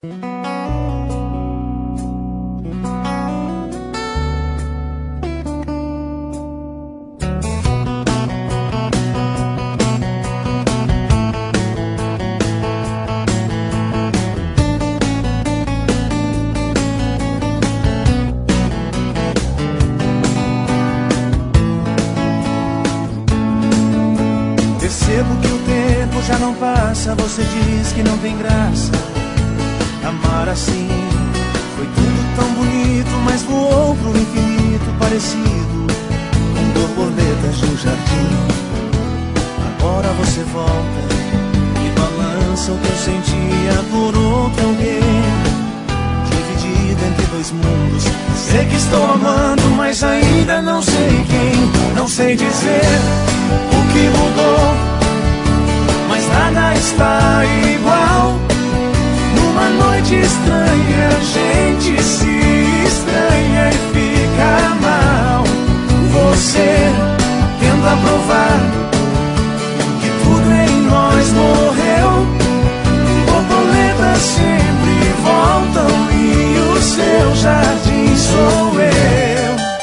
Percebo que o tempo já não passa. Você diz que não tem graça amar assim. Foi tudo tão bonito, mas voou pro infinito, parecido com borboletas no jardim. Agora você volta e balança o que eu sentia por outro alguém, dividido entre dois mundos. Sei que estou amando, mas ainda não sei quem. Não sei dizer o que mudou, mas nada está igual. Numa noite estranha, a gente se estranha e fica mal. Você tenta provar que tudo em nós morreu. Borboletas sempre voltam e o seu jardim sou eu.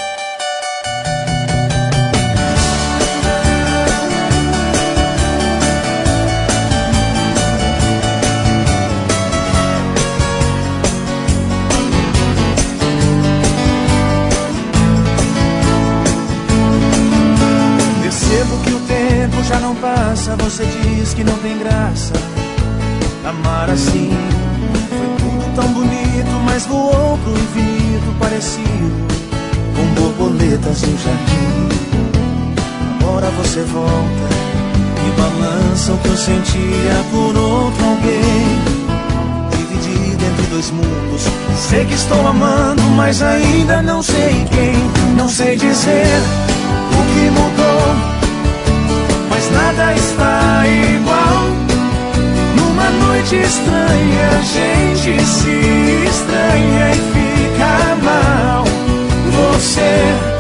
Já não passa, você diz que não tem graça amar assim. Foi tudo tão bonito, mas voou pro infinito, parecido com borboletas no jardim. Agora você volta e balança o que eu sentia por outro alguém, dividido entre dois mundos. Sei que estou amando, mas ainda não sei quem. Não sei dizer o que mudou, mas nada está igual. Numa noite estranha, a gente se estranha e fica mal. Você